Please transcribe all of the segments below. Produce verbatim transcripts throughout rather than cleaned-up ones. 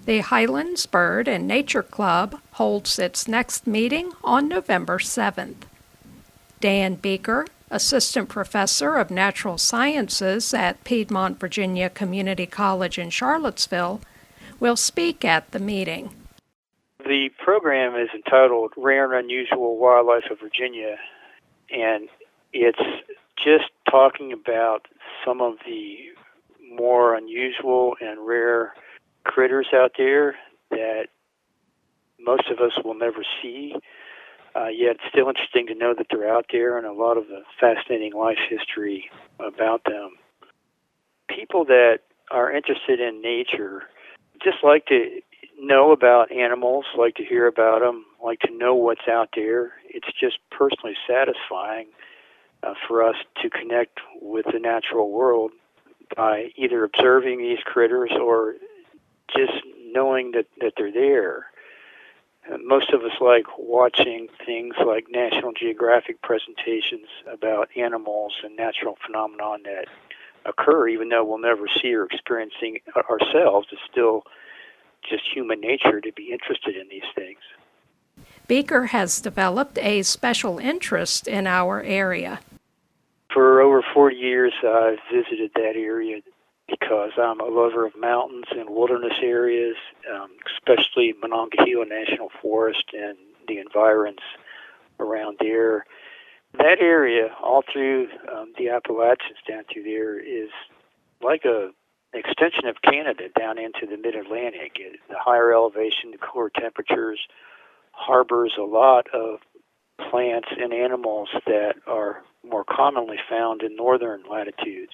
The Highlands Bird and Nature Club holds its next meeting on November seventh. Dan Beeker, Assistant Professor of Natural Sciences at Piedmont Virginia Community College in Charlottesville, will speak at the meeting. The program is entitled Rare and Unusual Wildlife of Virginia, and it's just talking about some of the more unusual and rare critters out there that most of us will never see, uh, yet it's still interesting to know that they're out there and a lot of the fascinating life history about them. People that are interested in nature just like to know about animals, like to hear about them, like to know what's out there. It's just personally satisfying uh, for us to connect with the natural world by either observing these critters or just knowing that, that they're there. Uh, most of us like watching things like National Geographic presentations about animals and natural phenomenon that occur, even though we'll never see or experiencing ourselves. It's still just human nature to be interested in these things. Beeker has developed a special interest in our area. For over forty years, I've visited that area because I'm a lover of mountains and wilderness areas, um, especially Monongahela National Forest and the environs around there. That area, all through um, the Appalachians down through there, is like a an extension of Canada down into the mid-Atlantic. It, the higher elevation, the cooler temperatures, harbors a lot of plants and animals that are more commonly found in northern latitudes.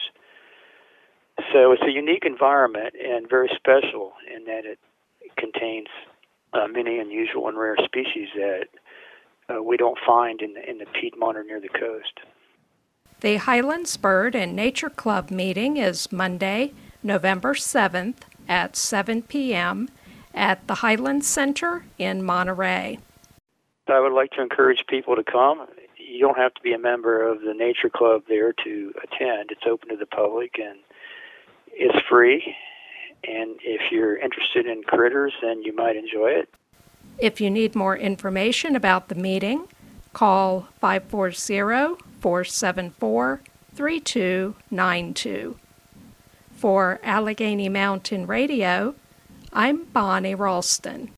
So it's a unique environment and very special in that it contains uh, many unusual and rare species that uh, we don't find in the, in the Piedmont or near the coast. The Highlands Bird and Nature Club meeting is Monday, November seventh at seven p.m. at the Highlands Center in Monterey. I would like to encourage people to come. You don't have to be a member of the Nature Club there to attend. It's open to the public and it's free. And if you're interested in critters, then you might enjoy it. If you need more information about the meeting, call five four zero, four seven four, three two nine two. For Allegheny Mountain Radio, I'm Bonnie Ralston.